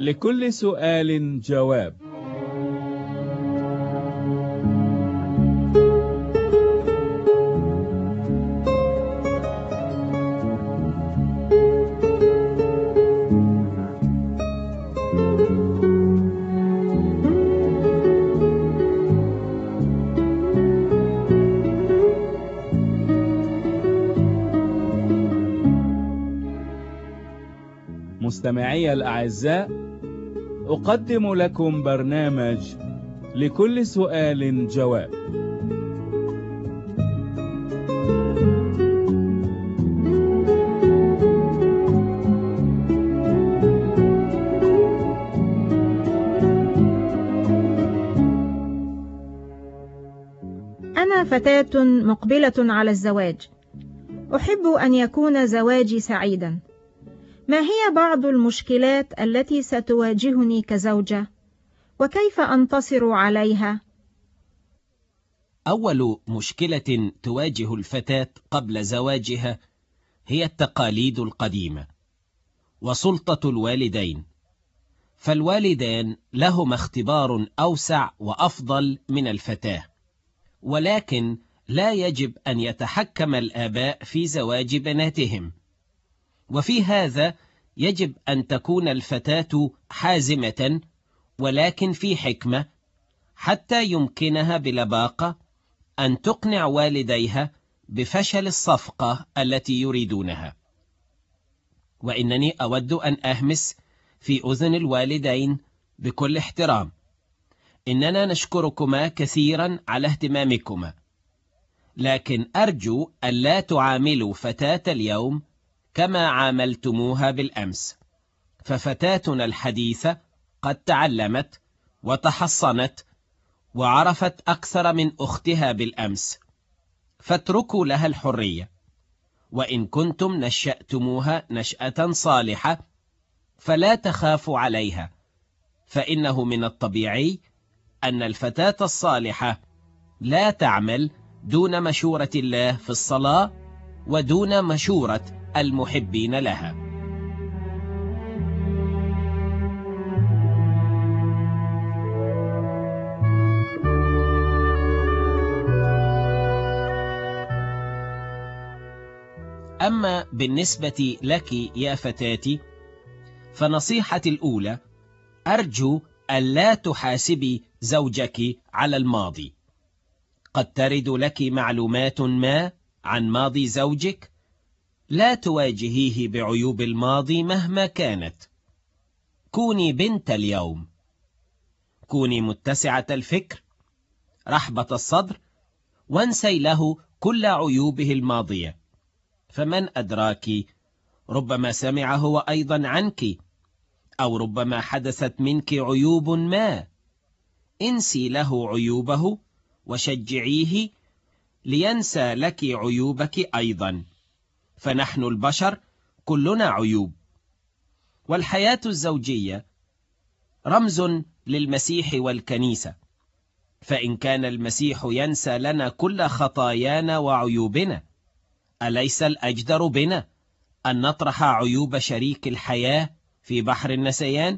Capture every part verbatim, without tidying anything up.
لكل سؤال جواب. مستمعي الأعزاء، أقدم لكم برنامج لكل سؤال جواب. أنا فتاة مقبلة على الزواج، أحب أن يكون زواجي سعيدا. ما هي بعض المشكلات التي ستواجهني كزوجة؟ وكيف أنتصر عليها؟ أول مشكلة تواجه الفتاة قبل زواجها هي التقاليد القديمة وسلطة الوالدين، فالوالدان لهما اختبار أوسع وأفضل من الفتاة، ولكن لا يجب أن يتحكم الآباء في زواج بناتهم، وفي هذا يجب أن تكون الفتاة حازمة ولكن في حكمة، حتى يمكنها بلباقة أن تقنع والديها بفشل الصفقة التي يريدونها. وإنني أود أن أهمس في أذن الوالدين بكل احترام: إننا نشكركما كثيرا على اهتمامكما، لكن أرجو ألا تعاملوا فتاة اليوم كما عاملتموها بالأمس، ففتاتنا الحديثة قد تعلمت وتحصنت وعرفت أكثر من أختها بالأمس، فاتركوا لها الحرية. وإن كنتم نشأتموها نشأة صالحة فلا تخافوا عليها، فإنه من الطبيعي أن الفتاة الصالحة لا تعمل دون مشورة الله في الصلاة ودون مشورة المحبين لها. أما بالنسبة لك يا فتاتي، فنصيحتي الأولى: أرجو ألا تحاسبي زوجك على الماضي. قد ترد لك معلومات ما عن ماضي زوجك، لا تواجهيه بعيوب الماضي مهما كانت. كوني بنت اليوم، كوني متسعة الفكر رحبة الصدر، وانسي له كل عيوبه الماضية، فمن أدراك ربما سمع هو أيضا عنك، أو ربما حدثت منك عيوب ما. انسي له عيوبه وشجعيه لينسى لك عيوبك أيضا، فنحن البشر كلنا عيوب. والحياة الزوجية رمز للمسيح والكنيسة، فإن كان المسيح ينسى لنا كل خطايانا وعيوبنا، أليس الأجدر بنا أن نطرح عيوب شريك الحياة في بحر النسيان؟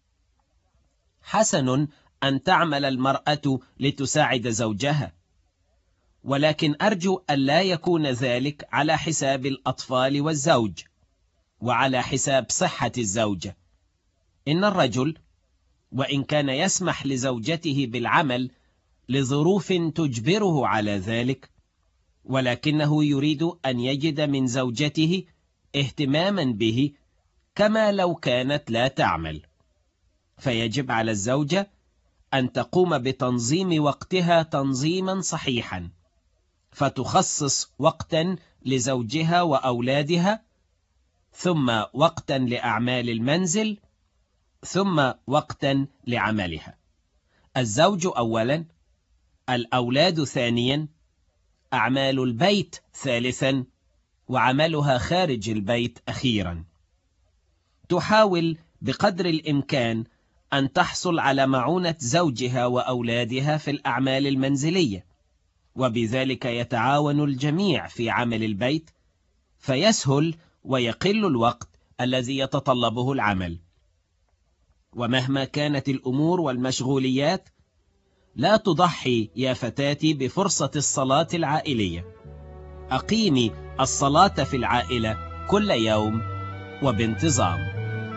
حسن أن تعمل المرأة لتساعد زوجها، ولكن أرجو أن لا يكون ذلك على حساب الأطفال والزوج، وعلى حساب صحة الزوجة. إن الرجل وإن كان يسمح لزوجته بالعمل لظروف تجبره على ذلك، ولكنه يريد أن يجد من زوجته اهتماما به كما لو كانت لا تعمل، فيجب على الزوجة أن تقوم بتنظيم وقتها تنظيما صحيحا، فتخصص وقتا لزوجها وأولادها، ثم وقتا لأعمال المنزل، ثم وقتا لعملها. الزوج أولا، الأولاد ثانيا، أعمال البيت ثالثا، وعملها خارج البيت أخيرا. تحاول بقدر الإمكان أن تحصل على معونة زوجها وأولادها في الأعمال المنزلية، وبذلك يتعاون الجميع في عمل البيت، فيسهل ويقل الوقت الذي يتطلبه العمل. ومهما كانت الأمور والمشغوليات، لا تضحي يا فتاتي بفرصة الصلاة العائلية. أقيمي الصلاة في العائلة كل يوم وبانتظام.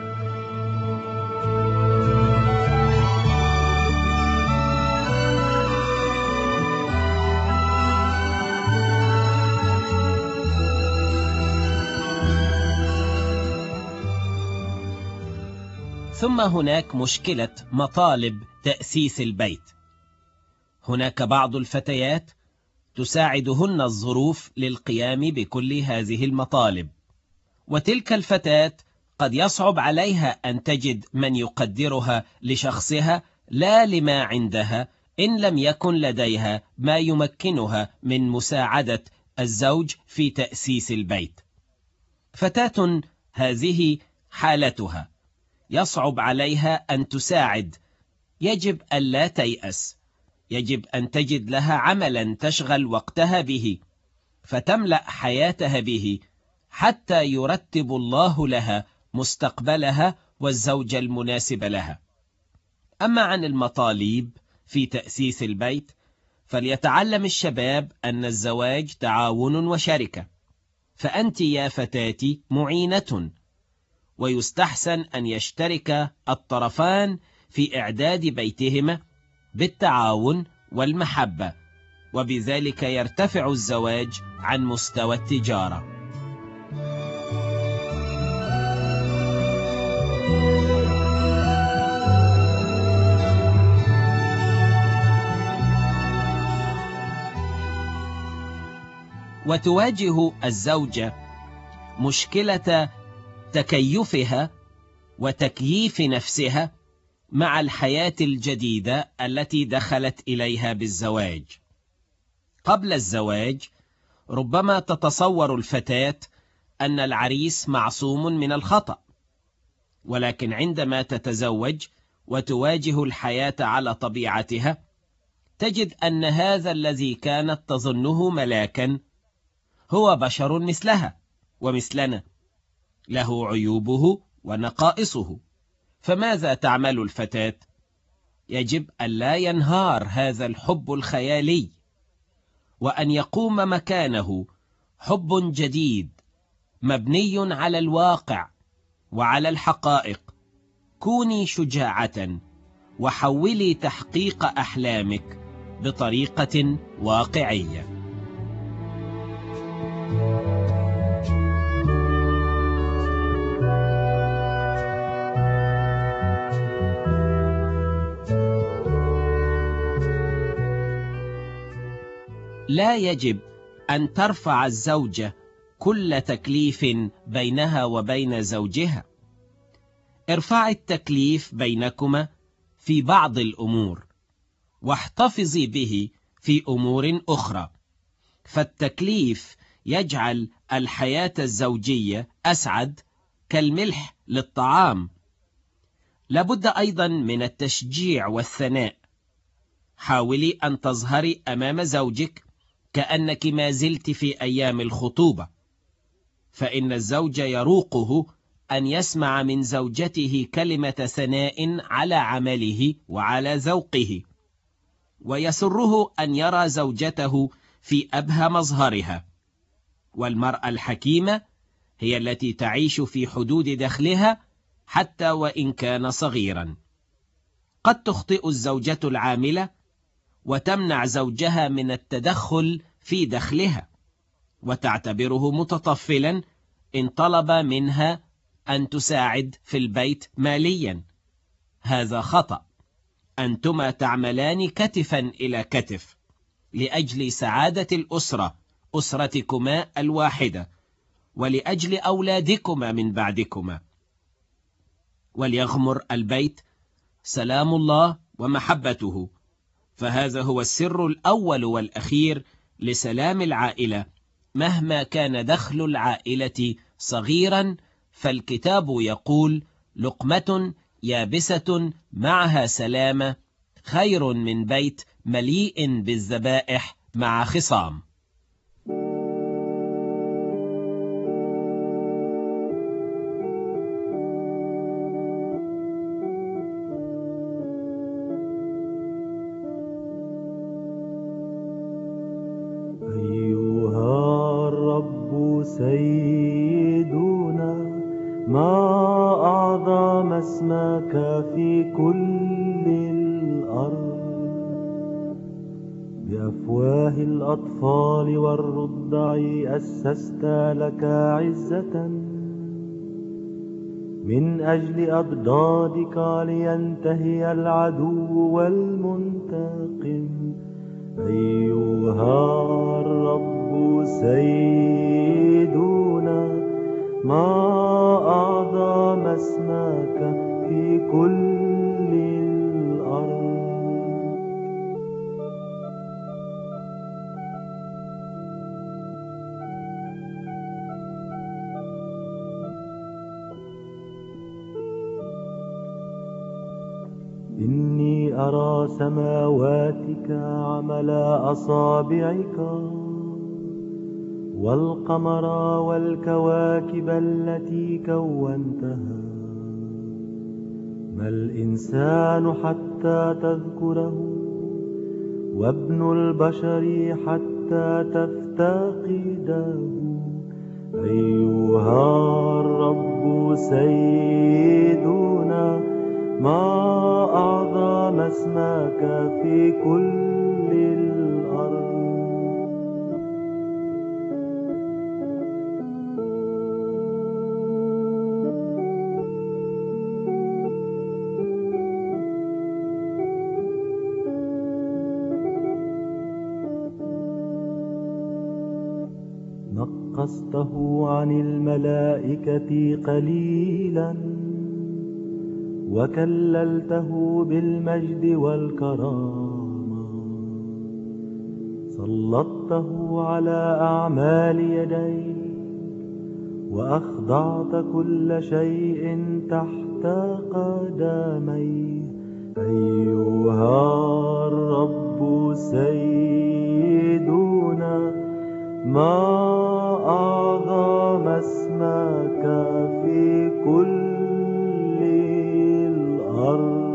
ثم هناك مشكلة مطالب تأسيس البيت. هناك بعض الفتيات تساعدهن الظروف للقيام بكل هذه المطالب، وتلك الفتاة قد يصعب عليها أن تجد من يقدرها لشخصها لا لما عندها، إن لم يكن لديها ما يمكنها من مساعدة الزوج في تأسيس البيت. فتاة هذه حالتها، يصعب عليها أن تساعد. يجب ألا تيأس، يجب أن تجد لها عملا تشغل وقتها به، فتملأ حياتها به، حتى يرتب الله لها مستقبلها والزوج المناسب لها. أما عن المطالب في تأسيس البيت، فليتعلم الشباب أن الزواج تعاون وشركة، فأنت يا فتاتي معينة، ويستحسن أن يشترك الطرفان في إعداد بيتهما بالتعاون والمحبة، وبذلك يرتفع الزواج عن مستوى التجارة. وتواجه الزوجة مشكلة تكيفها وتكييف نفسها مع الحياة الجديدة التي دخلت إليها بالزواج. قبل الزواج ربما تتصور الفتاة أن العريس معصوم من الخطأ، ولكن عندما تتزوج وتواجه الحياة على طبيعتها، تجد أن هذا الذي كانت تظنه ملاكا هو بشر مثلها ومثلنا، له عيوبه ونقائصه. فماذا تعمل الفتاة؟ يجب ألا ينهار هذا الحب الخيالي، وأن يقوم مكانه حب جديد مبني على الواقع وعلى الحقائق. كوني شجاعة وحولي تحقيق أحلامك بطريقة واقعية. لا يجب أن ترفع الزوجة كل تكليف بينها وبين زوجها. ارفعي التكليف بينكما في بعض الأمور، واحتفظي به في أمور أخرى، فالتكليف يجعل الحياة الزوجية أسعد كالملح للطعام. لابد أيضا من التشجيع والثناء. حاولي أن تظهري أمام زوجك كأنك ما زلت في أيام الخطوبة، فإن الزوج يروقه أن يسمع من زوجته كلمة ثناء على عمله وعلى ذوقه، ويسره أن يرى زوجته في أبهى مظهرها. والمرأة الحكيمة هي التي تعيش في حدود دخلها حتى وإن كان صغيرا. قد تخطئ الزوجة العاملة وتمنع زوجها من التدخل في دخلها، وتعتبره متطفلا إن طلب منها أن تساعد في البيت ماليا. هذا خطأ. أنتما تعملان كتفا إلى كتف لأجل سعادة الأسرة، أسرتكما الواحدة، ولأجل أولادكما من بعدكما. وليغمر البيت سلام الله ومحبته، فهذا هو السر الأول والأخير لسلام العائلة. مهما كان دخل العائلة صغيرا، فالكتاب يقول: لقمة يابسة معها سلامة خير من بيت مليء بالذبائح مع خصام. سيدنا، ما أعظم اسمك في كل الأرض. بأفواه الأطفال والرضع أسست لك عزة، من أجل أضدادك لينتهي العدو والمنتقم. أيها الرب سيدنا، ما أعظم اسمك في كل الأرض. إني أرى سماواتك عمل أصابعك، والقمر والكواكب التي كونتها. ما الإنسان حتى تذكره، وابن البشر حتى تفتقده. أيها الرب سيدنا، ما أعظم اسمك في كل الأرض. نقصته عن الملائكة قليلا، وكللته بالمجد والكرامة. سلطته على أعمال يديك، وأخضعت كل شيء تحت قدميه. أيها الرب سيدنا، ما أعظم اسمك في كل الأرض.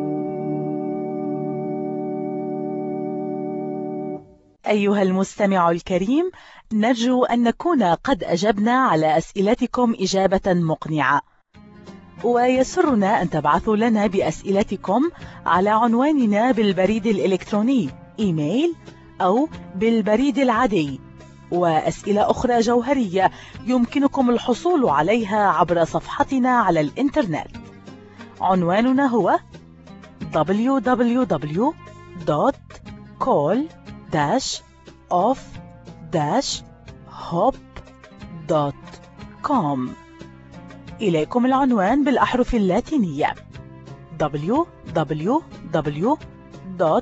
أيها المستمع الكريم، نرجو أن نكون قد أجبنا على أسئلتكم إجابة مقنعة، ويسرنا أن تبعثوا لنا بأسئلتكم على عنواننا بالبريد الإلكتروني إيميل أو بالبريد العادي. وأسئلة أخرى جوهرية يمكنكم الحصول عليها عبر صفحتنا على الإنترنت. عنواننا هو دبليو دبليو دبليو دوت كول داش اوف داش هوب دوت كوم. إليكم العنوان بالأحرف اللاتينية دبليو دبليو دبليو دوت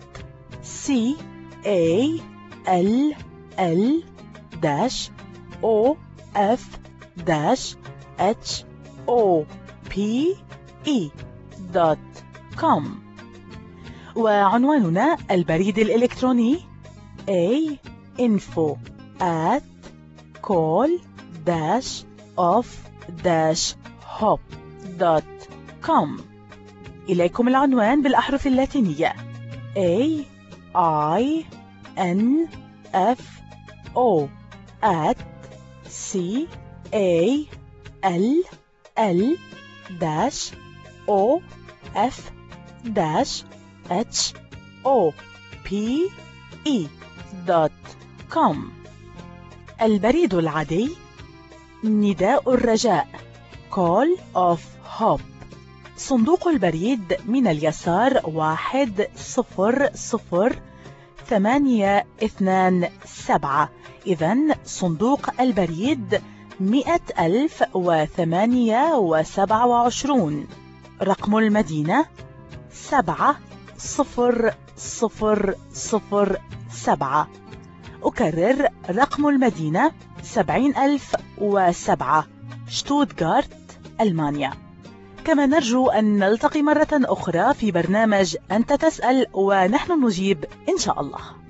كول دوت كوم. وعنواننا البريد الإلكتروني a info at call dash of dash hop دوت كوم. إليكم العنوان بالأحرف اللاتينية A I N F O at C A L L dash O F dash H O P E دوت كوم. البريد العادي نداء الرجاء Call of Hope. صندوق البريد من اليسار واحد صفر صفر ثمانية اثنان سبعة. إذن صندوق البريد مئة ألف وثمانية وسبعة وعشرون. رقم المدينة سبعة صفر صفر صفر سبعة. أكرر رقم المدينة سبعين ألف وسبعة، شتوتغارت، ألمانيا. كما نرجو أن نلتقي مرة أخرى في برنامج أنت تسأل ونحن نجيب إن شاء الله.